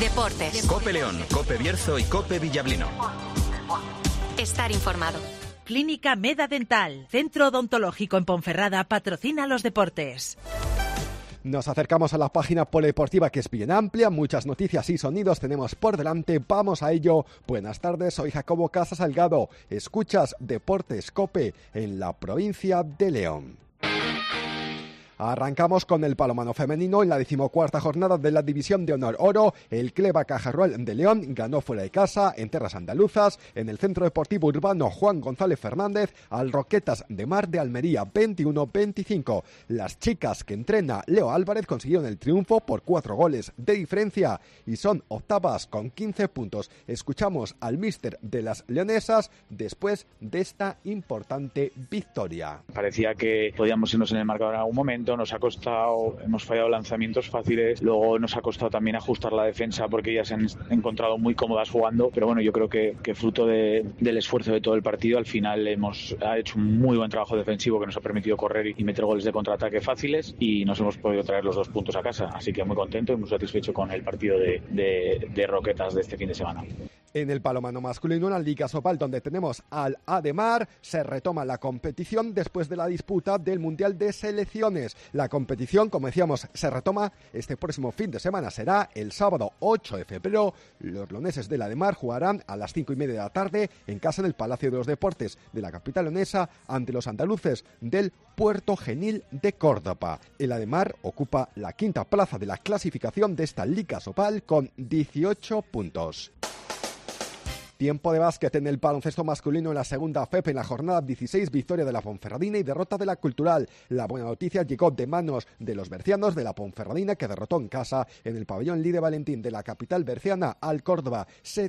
Deportes. COPE León, COPE Bierzo y COPE Villablino. Estar informado. Clínica Meda Dental, centro odontológico en Ponferrada, patrocina los deportes. Nos acercamos a la página polideportiva, que es bien amplia, muchas noticias y sonidos tenemos por delante, vamos a ello. Buenas tardes, soy Jacobo Casa Salgado, escuchas Deportes COPE en la provincia de León. Arrancamos con el balonmano femenino en la 14ª jornada de la División de Honor Oro. El Cleva Cajarruel de León ganó fuera de casa, en tierras andaluzas, en el Centro Deportivo Urbano Juan González Fernández, al Roquetas de Mar de Almería 21-25. Las chicas que entrena Leo Álvarez consiguieron el triunfo por 4 goles de diferencia y son octavas con 15 puntos. Escuchamos al míster de las leonesas después de esta importante victoria. Parecía que podíamos irnos en el marcador en algún momento. Nos ha costado, hemos fallado lanzamientos fáciles, luego nos ha costado también ajustar la defensa porque ellas se han encontrado muy cómodas jugando, pero bueno, yo creo que fruto del esfuerzo de todo el partido, al final ha hecho un muy buen trabajo defensivo que nos ha permitido correr y meter goles de contraataque fáciles y nos hemos podido traer los 2 puntos a casa, así que muy contento y muy satisfecho con el partido de Roquetas de este fin de semana. En el balonmano masculino, en la Liga Sobal, donde tenemos al Ademar, se retoma la competición después de la disputa del Mundial de Selecciones. La competición, como decíamos, se retoma este próximo fin de semana. Será el sábado 8 de febrero. Los leoneses del Ademar jugarán a las 5:30 de la tarde en casa del Palacio de los Deportes de la capital leonesa ante los andaluces del Puerto Genil de Córdoba. El Ademar ocupa la 5ª plaza de la clasificación de esta Liga Sobal con 18 puntos. Tiempo de básquet en el baloncesto masculino en la segunda FEP en la jornada 16, victoria de la Ponferradina y derrota de la Cultural. La buena noticia llegó de manos de los bercianos de la Ponferradina, que derrotó en casa en el pabellón Lide Valentín de la capital berciana al Córdoba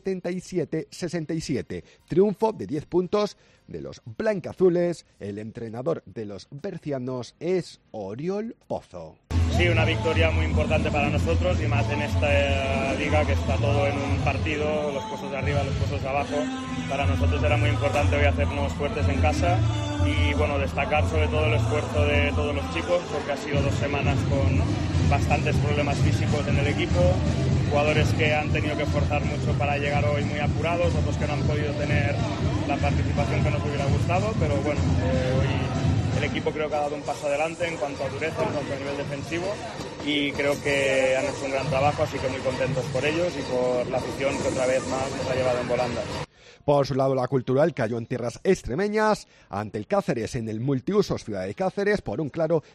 77-67. Triunfo de 10 puntos de los blancazules. El entrenador de los bercianos es Oriol Pozo. Sí, una victoria muy importante para nosotros y más en esta liga que está todo en un partido, los puestos de arriba, los puestos de abajo. Para nosotros era muy importante hoy hacernos fuertes en casa y bueno, destacar sobre todo el esfuerzo de todos los chicos porque ha sido 2 semanas con bastantes problemas físicos en el equipo, jugadores que han tenido que esforzar mucho para llegar hoy muy apurados, otros que no han podido tener la participación que nos hubiera gustado, pero bueno, hoy el equipo creo que ha dado un paso adelante en cuanto a dureza, en cuanto a nivel defensivo y creo que han hecho un gran trabajo, así que muy contentos por ellos y por la afición que otra vez más nos ha llevado en volandas. Por su lado, la Cultural cayó en tierras extremeñas ante el Cáceres en el multiusos Ciudad de Cáceres por un claro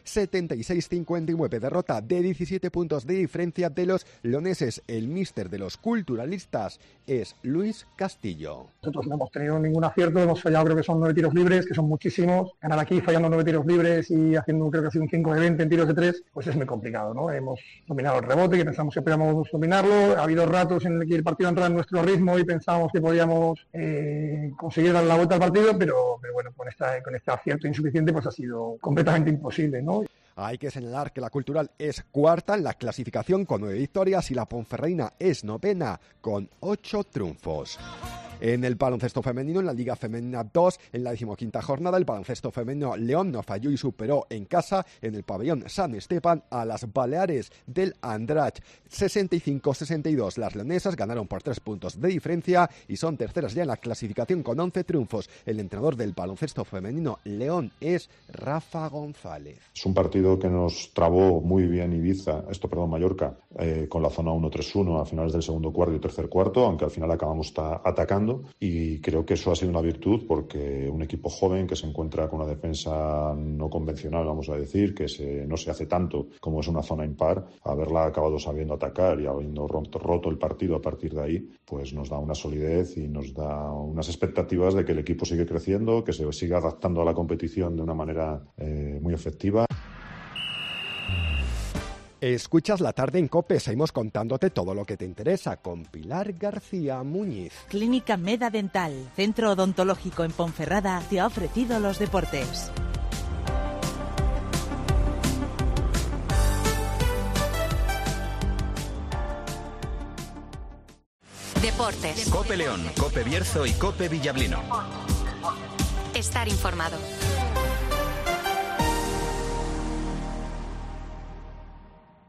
76-59, derrota de 17 puntos de diferencia de los leoneses. El míster de los culturalistas es Luis Castillo. Nosotros no hemos tenido ningún acierto, hemos fallado, creo que son 9 tiros libres, que son muchísimos. Ganar aquí fallando 9 tiros libres y haciendo, creo que ha sido un 5 de 20 en tiros de 3, pues es muy complicado, ¿no? Hemos dominado el rebote, que pensamos que podíamos dominarlo. Ha habido ratos en el que el partido entraba en nuestro ritmo y pensábamos que podíamos conseguir dar la vuelta al partido, pero bueno, con este acierto insuficiente pues ha sido completamente imposible, ¿no? Hay que señalar que la Cultural es 4ª en la clasificación con 9 victorias y la Ponferradina es 9ª con 8 triunfos. En el baloncesto femenino, en la Liga Femenina 2, en la 15ª jornada, el baloncesto femenino León no falló y superó en casa, en el pabellón San Esteban, a las Baleares del Andratx 65-62. Las leonesas ganaron por 3 puntos de diferencia y son terceras ya en la clasificación con 11 triunfos. El entrenador del baloncesto femenino León es Rafa González. Es un partido que nos trabó muy bien Mallorca, con la zona 1-3-1 a finales del segundo cuarto y tercer cuarto, aunque al final acabamos atacando. Y creo que eso ha sido una virtud porque un equipo joven que se encuentra con una defensa no convencional, vamos a decir, que no se hace tanto como es una zona impar, haberla acabado sabiendo atacar y habiendo roto el partido a partir de ahí, pues nos da una solidez y nos da unas expectativas de que el equipo sigue creciendo, que se siga adaptando a la competición de una manera muy efectiva. Escuchas La Tarde en COPE, seguimos contándote todo lo que te interesa con Pilar García Muñiz. Clínica Meda Dental, centro odontológico en Ponferrada, te ha ofrecido los deportes. Deportes. COPE León, COPE Bierzo y COPE Villablino. Estar informado.